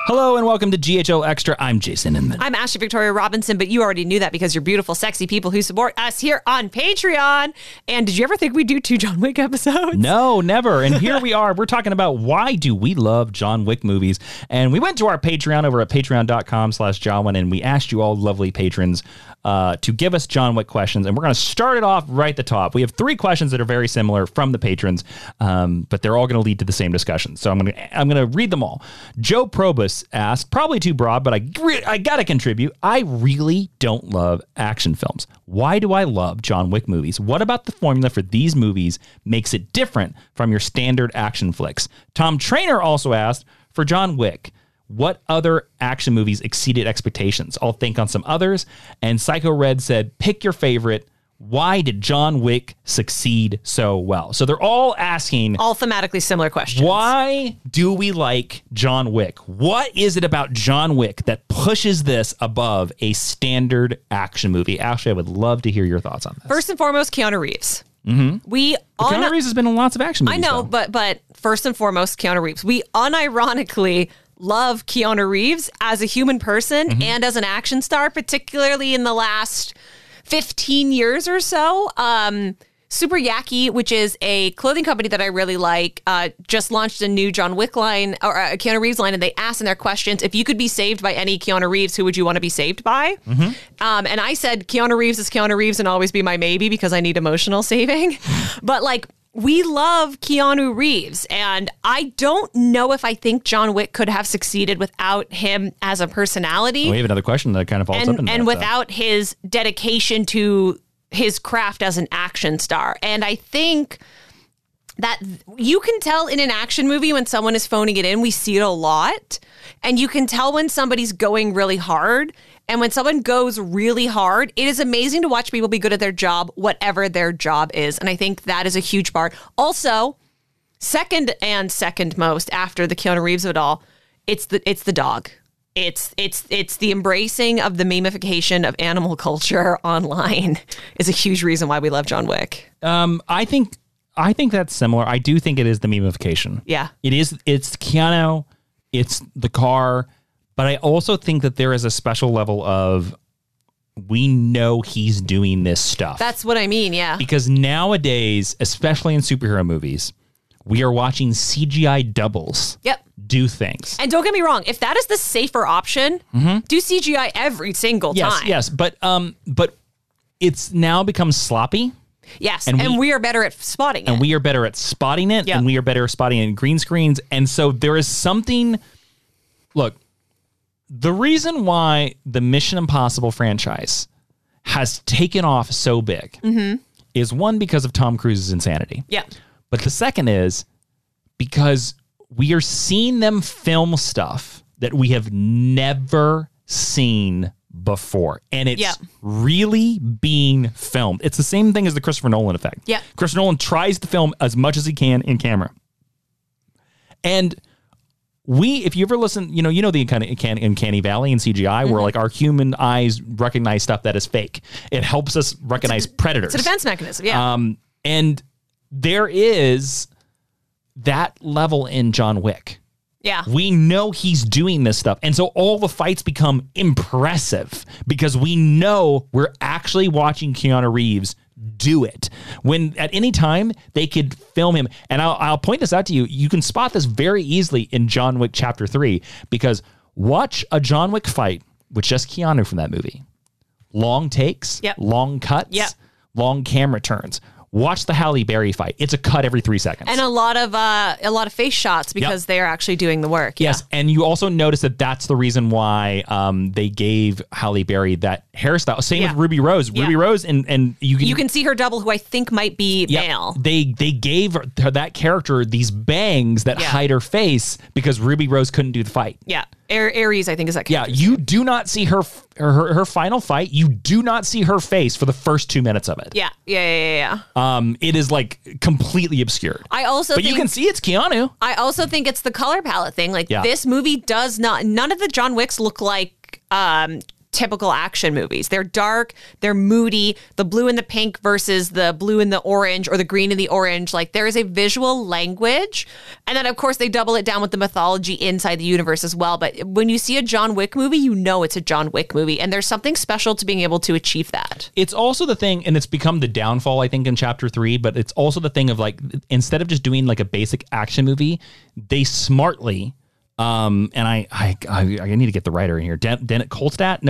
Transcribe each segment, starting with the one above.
Hello and welcome to GHL Extra. I'm Jason Inman. I'm Ashley Victoria Robinson, but you already knew that because you're beautiful, sexy people who support us here on Patreon. And did you ever think we'd do 2 John Wick episodes? No, never. And here we are. We're talking about why do we love John Wick movies. And we went to our Patreon over at patreon.com/Jawan, and we asked you all lovely patrons to give us John Wick questions. And we're going to start it off right at the top. We have 3 questions that are very similar from the patrons, but they're all going to lead to the same discussion. So I'm going to read them all. Joe Probus asked, probably too broad, but I got to contribute. I really don't love action films. Why do I love John Wick movies? What about the formula for these movies makes it different from your standard action flicks? Tom Trainer also asked, for John Wick, what other action movies exceeded expectations? I'll think on some others. And Psycho Red said, pick your favorite. Why did John Wick succeed so well? So they're all asking... all thematically similar questions. Why do we like John Wick? What is it about John Wick that pushes this above a standard action movie? Ashley, I would love to hear your thoughts on this. First and foremost, Keanu Reeves. Mm-hmm. Keanu Reeves has been in lots of action movies. I know, but first and foremost, Keanu Reeves. We unironically love Keanu Reeves as a human person and as an action star, particularly in the last 15 years or so. Super Yaki, which is a clothing company that I really like, just launched a new John Wick line, or a Keanu Reeves line, and they asked in their questions, if you could be saved by any Keanu Reeves, who would you want to be saved by? And I said, Keanu Reeves is Keanu Reeves and always be my maybe because I need emotional saving. But like, we love Keanu Reeves, and I don't know if I think John Wick could have succeeded without him as a personality. We have another question that kind of follows up in that. And without his dedication to his craft as an action star. And I think that you can tell in an action movie when someone is phoning it in. We see it a lot. And you can tell when somebody's going really hard. And when someone goes really hard, it is amazing to watch people be good at their job, whatever their job is. And I think that is a huge part. Also, second most after the Keanu Reeves of it all, it's the dog. It's the embracing of the memification of animal culture online is a huge reason why we love John Wick. I think that's similar. I do think it is the memification. Yeah. It is. It's Keanu. It's the car. But I also think that there is a special level of, we know he's doing this stuff. That's what I mean, yeah. Because nowadays, especially in superhero movies, we are watching CGI doubles do things. And don't get me wrong, if that is the safer option, do CGI every single time. Yes, but it's now become sloppy. Yes, and we are better at spotting it. And we are better at spotting it, and we are better at spotting it in green screens. And so there is something... Look, the reason why the Mission Impossible franchise has taken off so big is, one, because of Tom Cruise's insanity. Yeah. But the second is because we are seeing them film stuff that we have never seen before. And it's really being filmed. It's the same thing as the Christopher Nolan effect. Yeah. Christopher Nolan tries to film as much as he can in camera. And if you ever listen, you know the kind of uncanny valley in CGI where like our human eyes recognize stuff that is fake. It helps us recognize predators. It's a defense mechanism, yeah. And there is that level in John Wick. Yeah. We know he's doing this stuff. And so all the fights become impressive because we know we're actually watching Keanu Reeves do it. When at any time they could film him. And I'll point this out to you. You can spot this very easily in John Wick Chapter 3 because watch a John Wick fight with just Keanu from that movie. Long takes, long cuts, long camera turns. Watch the Halle Berry fight. It's a cut every 3 seconds. And a lot of face shots because they are actually doing the work. Yes, and you also notice that that's the reason why they gave Halle Berry that hairstyle. Same with Ruby Rose. Ruby Rose, and you can see her double, who I think might be male. They gave her that character these bangs that hide her face because Ruby Rose couldn't do the fight. Yeah. Ares, I think, is that character. Yeah, you do not see her final fight. You do not see her face for the first 2 minutes of it. Yeah. It is like completely obscured. But you can see it's Keanu. I also think it's the color palette thing. Like this movie does not. None of the John Wicks look like typical action movies. They're dark, they're moody, the blue and the pink versus the blue and the orange or the green and the orange. Like there is a visual language. And then of course they double it down with the mythology inside the universe as well. But when you see a John Wick movie, you know it's a John Wick movie. And there's something special to being able to achieve that. It's also the thing, and it's become the downfall, I think, in chapter 3, but it's also the thing of like, instead of just doing like a basic action movie, they smartly, and I need to get the writer in here. Derek Kolstad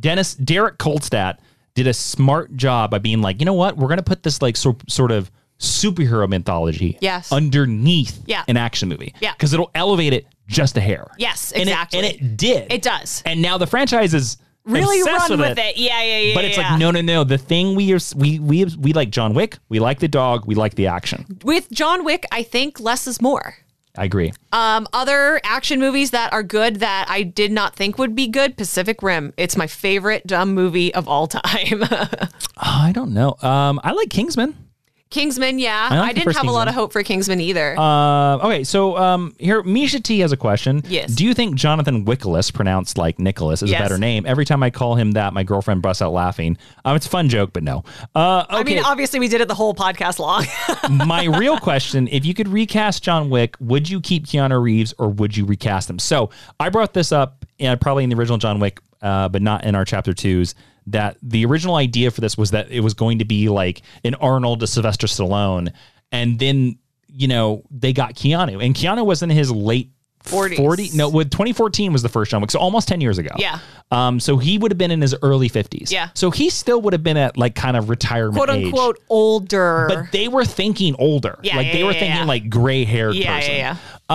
did a smart job by being like, you know what? We're going to put this like sort of superhero mythology underneath an action movie. Yeah. Because it'll elevate it just a hair. Yes, exactly. And it did. It does. And now the franchise is really obsessed run with it. Yeah. But it's like, no. The thing we like John Wick. We like the dog. We like the action. With John Wick, I think less is more. I agree. Other action movies that are good that I did not think would be good, Pacific Rim. It's my favorite dumb movie of all time. I don't know. I like Kingsman. Kingsman, yeah. I didn't have a lot of hope for Kingsman either. Okay, so here, Misha T has a question. Yes. Do you think Jonathan Wickless, pronounced like Nicholas, is a better name? Every time I call him that, my girlfriend busts out laughing. It's a fun joke, but no. Okay. I mean, obviously we did it the whole podcast long. My real question, if you could recast John Wick, would you keep Keanu Reeves or would you recast him? So I brought this up probably in the original John Wick, but not in our chapter 2s. That the original idea for this was that it was going to be like an Arnold to Sylvester Stallone. And then, they got Keanu. And Keanu was in his late 40s. No, 2014 was the first John Wick. So almost 10 years ago. Yeah. So he would have been in his early 50s. Yeah. So he still would have been at like kind of retirement quote age. unquote older. But they were thinking older. Yeah, like they were thinking like gray haired person. Yeah.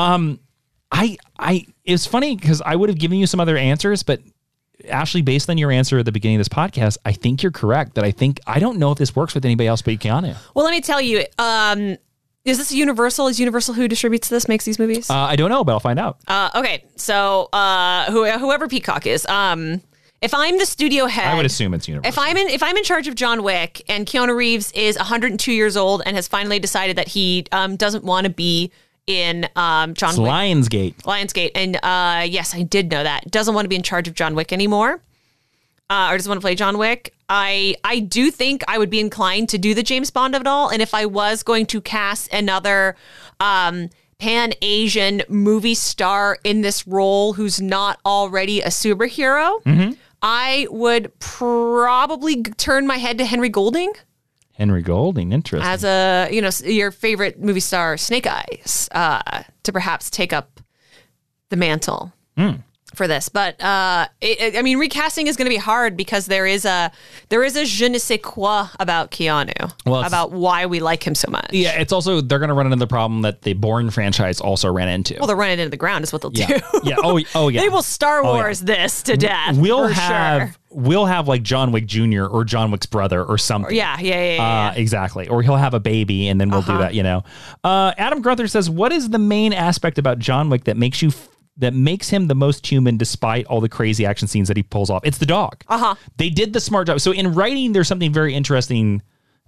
It's funny because I would have given you some other answers, but Ashley, based on your answer at the beginning of this podcast, I think you're correct that I don't know if this works with anybody else but Keanu. Well, let me tell you, is this Universal? Is Universal who distributes this, makes these movies? I don't know, but I'll find out. Okay. So, whoever Peacock is, if I'm the studio head, I would assume it's Universal. If I'm in charge of John Wick and Keanu Reeves is 102 years old and has finally decided that he doesn't want to be in John Wick. Lionsgate. And yes, I did know that. Doesn't want to be in charge of John Wick anymore. Or doesn't want to play John Wick. I do think I would be inclined to do the James Bond of it all. And if I was going to cast another Pan-Asian movie star in this role who's not already a superhero, I would probably turn my head to Henry Golding. Henry Golding, interesting. As a, your favorite movie star, Snake Eyes, to perhaps take up the mantle for this. But recasting is going to be hard because there is a je ne sais quoi about Keanu, about why we like him so much. Yeah, it's also, they're going to run into the problem that the Bourne franchise also ran into. Well, they're running into the ground is what they'll do. Yeah. Oh, yeah. They will Star Wars this to death. We'll have like John Wick Jr. or John Wick's brother or something. Yeah. Exactly. Or he'll have a baby and then we'll do that, Adam Grunther says, what is the main aspect about John Wick that makes him the most human despite all the crazy action scenes that he pulls off? It's the dog. They did the smart job. So in writing, there's something very interesting.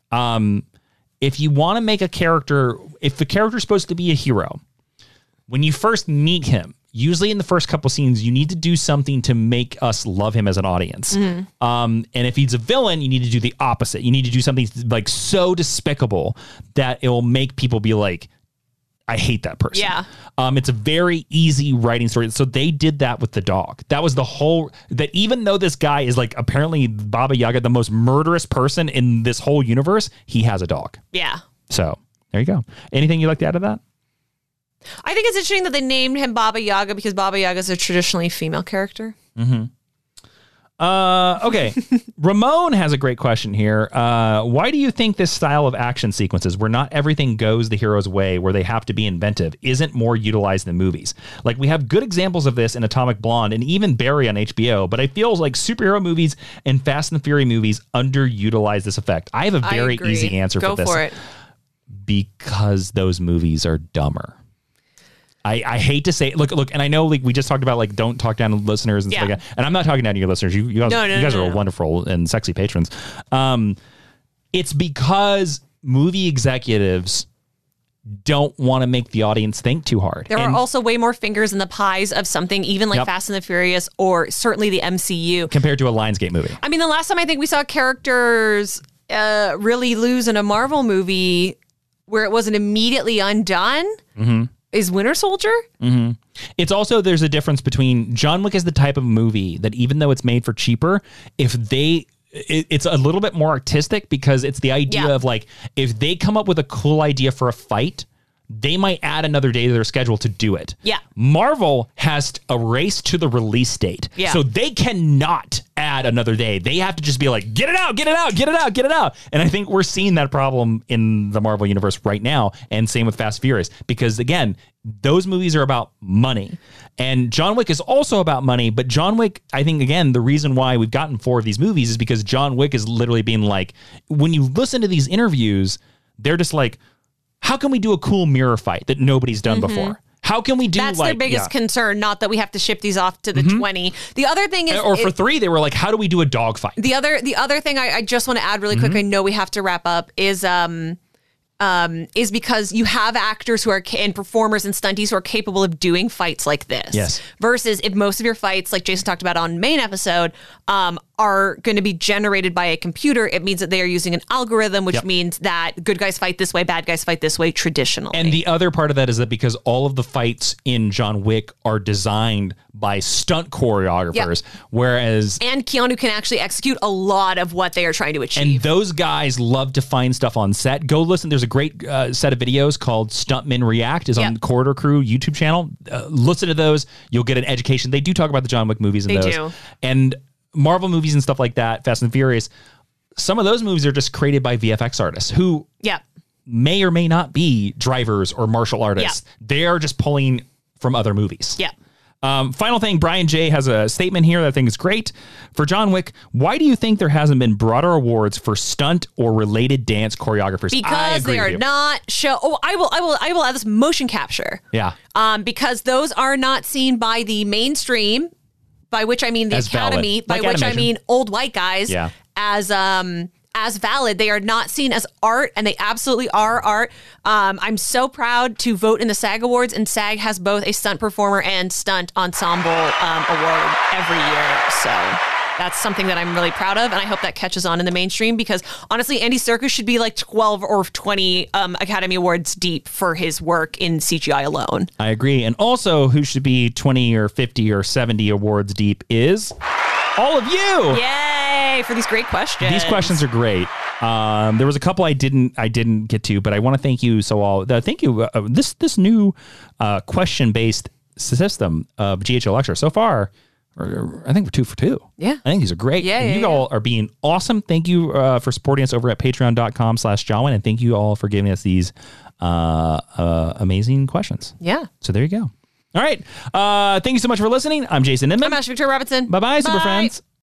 If you want to make a character, if the character's supposed to be a hero, when you first meet him, usually in the first couple scenes, you need to do something to make us love him as an audience. And if he's a villain, you need to do the opposite. You need to do something like so despicable that it will make people be like, I hate that person. Yeah. It's a very easy writing story. So they did that with the dog. That was the whole, that even though this guy is like apparently Baba Yaga, the most murderous person in this whole universe, he has a dog. Yeah. So there you go. Anything you'd like to add to that? I think it's interesting that they named him Baba Yaga because Baba Yaga is a traditionally female character. Okay. Ramon has a great question here. Why do you think this style of action sequences where not everything goes the hero's way, where they have to be inventive, isn't more utilized in movies? Like, we have good examples of this in Atomic Blonde and even Barry on HBO, but I feel like superhero movies and Fast and Furious movies underutilize this effect. I have a very easy answer for this. Go for it. Because those movies are dumber. I hate to say it. Look, and I know like we just talked about like don't talk down to listeners and stuff like that. And I'm not talking down to your listeners. You guys are wonderful and sexy patrons. It's because movie executives don't want to make the audience think too hard. There are also way more fingers in the pies of something, even like Fast and the Furious or certainly the MCU. Compared to a Lionsgate movie. I mean, the last time I think we saw characters really lose in a Marvel movie where it wasn't immediately undone is Winter Soldier. Mm-hmm. It's also, there's a difference between John Wick is the type of movie that even though it's made for cheaper, it's a little bit more artistic because it's the idea of like, if they come up with a cool idea for a fight, they might add another day to their schedule to do it. Yeah. Marvel has a race to the release date. Yeah. So they cannot add another day. They have to just be like, get it out, get it out, get it out, get it out. And I think we're seeing that problem in the Marvel universe right now. And same with Fast and Furious, because again, those movies are about money. And John Wick is also about money. But John Wick, I think, again, the reason why we've gotten 4 of these movies is because John Wick is literally being like, when you listen to these interviews, they're just like, how can we do a cool mirror fight that nobody's done before? How can we do That's their biggest concern, not that we have to ship these off to the 20. The other thing is... Or for 3, they were like, how do we do a dog fight? The other thing I just want to add really quick, I know we have to wrap up, is because you have actors who are and performers and stunties who are capable of doing fights like this. Yes. Versus if most of your fights, like Jason talked about on main episode, are going to be generated by a computer, it means that they are using an algorithm, which means that good guys fight this way, bad guys fight this way traditionally. And the other part of that is that because all of the fights in John Wick are designed by stunt choreographers, whereas... And Keanu can actually execute a lot of what they are trying to achieve. And those guys love to find stuff on set. Go listen. There's a great set of videos called Stuntmen React is on the Corridor Crew YouTube channel. Listen to those. You'll get an education. They do talk about the John Wick movies in those. Do. And Marvel movies and stuff like that, Fast and Furious, some of those movies are just created by VFX artists who may or may not be drivers or martial artists. They are just pulling from other movies. Yeah. Final thing, Brian J. has a statement here that I think is great. For John Wick, why do you think there hasn't been broader awards for stunt or related dance choreographers? Because they are not show. Oh, I will add this motion capture. Yeah. Because those are not seen by the mainstream, by which I mean the as Academy, valid. by which I mean old white guys. Yeah. As valid. They are not seen as art, and they absolutely are art. I'm so proud to vote in the SAG Awards, and SAG has both a stunt performer and stunt ensemble award every year. So that's something that I'm really proud of, and I hope that catches on in the mainstream, because honestly, Andy Serkis should be like 12 or 20 Academy Awards deep for his work in CGI alone. I agree. And also, who should be 20 or 50 or 70 awards deep is... all of you. Yay for these great questions. These questions are great. There was a couple I didn't get to, but I want to thank you. Thank you. This new question-based system of GHL Lecture so far, I think we're 2 for 2. Yeah. I think these are great. Yeah, and you all are being awesome. Thank you for supporting us over at patreon.com/Jawan. And thank you all for giving us these amazing questions. Yeah. So there you go. All right. Thank you so much for listening. I'm Jason Inman. I'm Ashley Victoria Robinson. Bye-bye, super friends.